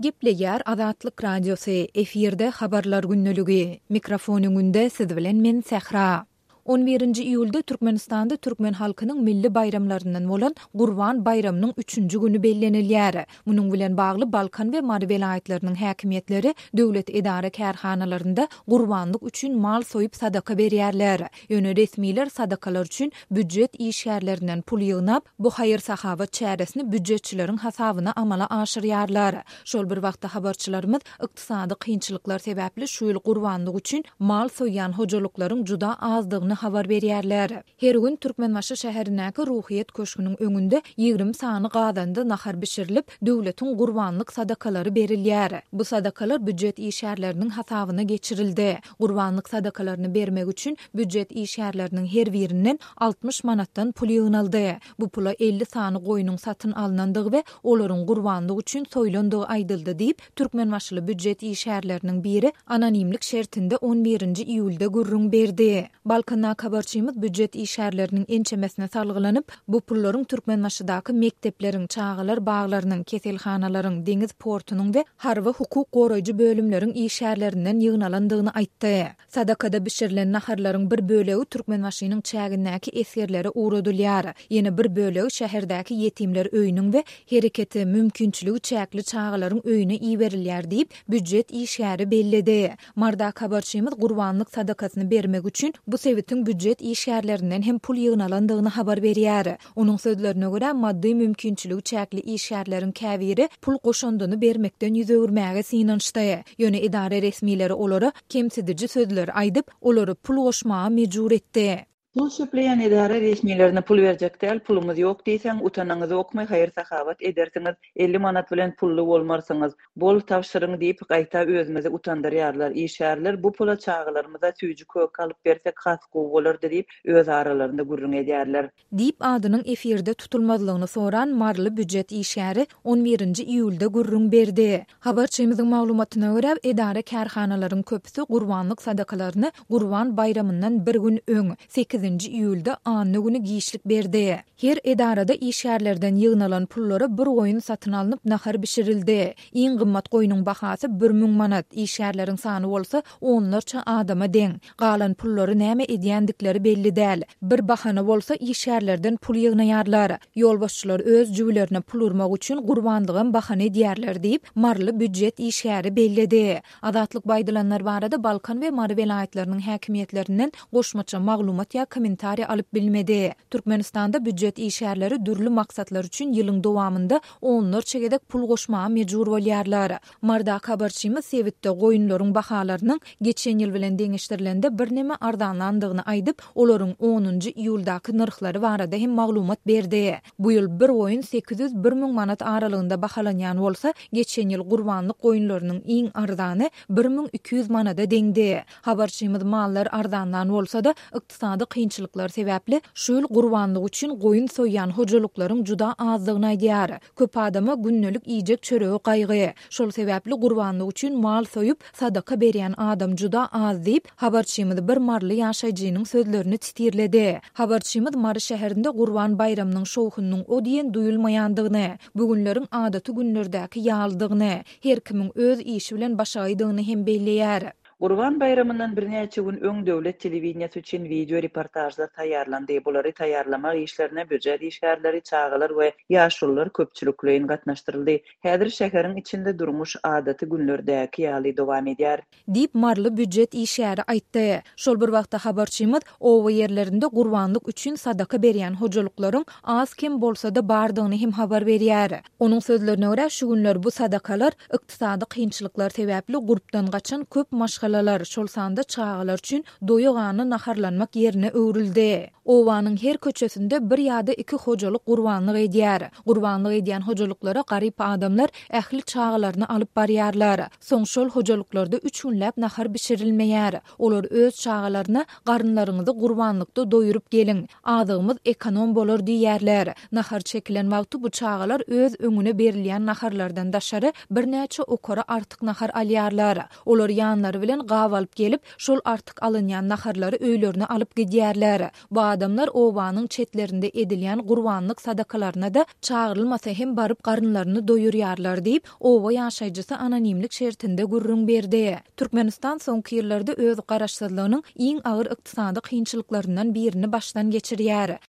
Gepleýär Azatlyk Radiosy efirde habarlar günneligi. Mikrofonunde siz bilen men Sehra. 11-nji iýulda Türkmenistanda türkmen halkynyň milli bayramlaryndan bolan Gurban bayramynyň 3-nji güni bellenilýär. Munyň bilen bagly Balkan we Mary welaýatlarynyň häkimetleri döwlet edara kärhanalarynda gurbanlyk üçin mal soýup sadaka berýärler. Ýöne resmiler sadakalar üçin büdjet işgärlerinden pul ýygnap, bu haýyr sahabat çäresini büdjetçileriň hasabyna amala aşyrýarlar. Şol bir wagtda habarçylarymyz ykdysady kynçylyklar sebäpli şu ýyl gurbanlyk üçin mal soýan hojalyklaryň juda azdygyny habar berýärler. Her gün Türkmenbaşy şäherindäki ruhyet köşküniň öňünde 20 sany gadanda nahar bişirilip, döwletiň gurbanlyk sadakalary berilýär. Bu sadakalar büdjet işgärleriniň hasabyna geçirildi. Gurbanlyk sadakalaryny bermek üçin büdjet işgärleriniň her birinden 60 manatdan pul ýygnaldy. Bu pula 50 sany goýunyň satyn alynandygy we olaryň gurbanlyk üçin soýlandygy aýdyldy diýip Türkmenbaşly büdjet işgärleriniň biri anonimlik şertinde 11-nji iýulda gurrun berdi. Balkan habarçymyz büdjet işgärleriniň ençemesine salgylanyp, bu pullaryň Türkmenbaşydaky mektepleriň, çağalar baglarynyň, keselhanalaryň, deňiz portunyň we harby hukuk goraýjy bölümleriň işgärlerinden ýygnalandygyny aýtdy. Sadakada bişirilen naharlaryň bir bölegi Türkmenbaşynyň çägindäki esgerleri uğradylýar. Ýene bir bölegi şäherdäki yetimler öýüniň we hereketi mümkinçiligi çäkli çağalaryň öýüne iýerilýär diýip büdjet işgäri bellidi. Mardak habarçymyz gurbanlyk sadakasyny bermek üçin bu sewitin büdjet işgärlerinden hem pul ýygnalandygyny habar berýär. Onuň sözlerine görä maddi mümkinçiligi çäkli işgärleriň käbiri pul goşandyny bermekden ýüz öwürmäge synançdy. Ýöne idare resmileri olary kemsidici sözler aýdyp, olary pul goşmaga mejbur etdi. Pul şüpleýän edara resmilerine pul berjek däl, pulumuz ýok diýseň, utanaňyzy okmay haýyr sahabat edersiňiz, 50 manat bilen pully bolmarsyňyz, bol tapşyryň diýip gaýta özüňizi utandyrýarlar. Işgärler bu pula çağalarymyza süýjü kök alyp bersek hasky bolardy diýip öz aralarynda gurrun edýärler. Diýip adynyň efirde tutulmazlygyny soran marly büdjet işgäri 11-nji iýulda gurrun berdi. Habarçymyzyň maglumatyna görä edara kärhanalaryň köpüsi gurbanlyk sadakalaryny Gurban bayramyndan bir gün öň 8-nji iýulda anny güni giýişlik berdi. Her edarada işgärlerden ýygnalan pullara bir goýun satyn alınıp nahar bişirildi. Iň gymmat goýunyň bahasy 1000 manat, işgärleriň sany bolsa onlarça adama deň. Galan pullary näme edýändikleri belli däl. Bir bahana bolsa işgärlerden pul ýygnaýarlar. Ýolbaşçylar öz jüwlerine pul urmak üçin gurbanlygyň bahana edýärler diýip marly büdjet işgäri bellidi. Azatlyk baýdalanlar barada Balkan we Mary welaýatlarynyň häkimetlerinden goşmaça maglumat komentari alyp bilmedi. Türkmenistanda büdjet işgärleri dürli maksatlar üçin ýylyň dowamında onlarça gedek pul goşmaga mejbur bolýarlar. Mardak habarçymyz sewitde goýunlaryň bahalarynyň geçen ýyl bilen deňeşdirilende bir näme ardanlandygyny aýdyp, olaryň 10-njy iýuldaky narhlary barada hem maglumat berdi. Bu ýyl bir goýun 800-1000 manat aralygynda bahalanýan bolsa, geçen ýyl gurbanlyk goýunlarynyň iň ardany 1200 manada deňdi. Habarçymyz mallar ardanlan bolsa-da ykdysady kynçylyklar sebäpli şu ýyl gurbanlyk üçin goýun soýan hojalyklaryň juda azdygyny aýdýar. Köp adama günnelik iýjek çöregi gaýgy. Şol sebäpli gurbanlyk üçin mal soýup sadaka berýän adam juda az diýip habarçymyz bir marly ýaşaýjynyň sözlerini titirledi. Habarçymyz Mary şäherinde Gurban bayramynyň şowhunyň o diýen duýulmaýandygyny, bugünleriň adaty günlerdäki ýaldygyny, her kimiň öz işi bilen başaýdygyny hem belleýär. Gurban bayramyndan bir näçe gün öň döwlet telewizionyasy üçin video reportajlar taýýarlandy. Bulary taýýarlamak işlerine büdjet işgärleri, çağalar we ýaşullar köpçülikleýin gatnaşdyryldy. Häzir şäheriň içinde durmuş adaty günlerdäki ýaly dowam edýär. Diýip marly büdjet işgäri aýtdy. Şol bir wagtda habarçymyz owa ýerlerinde gurbanlyk üçin sadaka berýän hojalyklaryň az kim bolsa-da bardygyny hem habar berýär. Onuň sözlerine görä şu günler bu sadakalar ykdysady kynçylyklar sebäpli gurupdan gaçan köp şol sanda çağalar üçin doýugany naharlanmak yerine öwrüldi. Owanyň her köçesinde bir ýa-da 2 hojalyk gurbanlyk edýär. Gurbanlyk edýän hojalyklara garyp adamlar ähli çağalaryny alyp barýarlar. Soň şol hojalyklarda 3 günläp nahar bişirilmeýär. Olar öz çağalaryna garynlaryňyzy gurbanlykda doýurup geliň. Adygymyz ekonom bolar diýerler. Nahar çekilen wagty bu çağalar öz öňüne berilýän naharlardan daşary bir näçe okara artyk nahar alýarlar. Olar ýanlary bilen gawalyp gelip şol artyk alynýan naharlary öýlerine alyp gidýärler. Bu adamlar obanyň çetlerinde edilýän gurbanlyk sadakalaryna da çağırylmasa hem baryp garynlaryny doýurýarlar diýip oba ýaşaýjysy anonimlik şertinde gurrun berdi. Türkmenistan soňky ýyllarda öz garaşsyzlygynyň iň agyr ykdysady kynçylyklaryndan birini başdan geçirýär.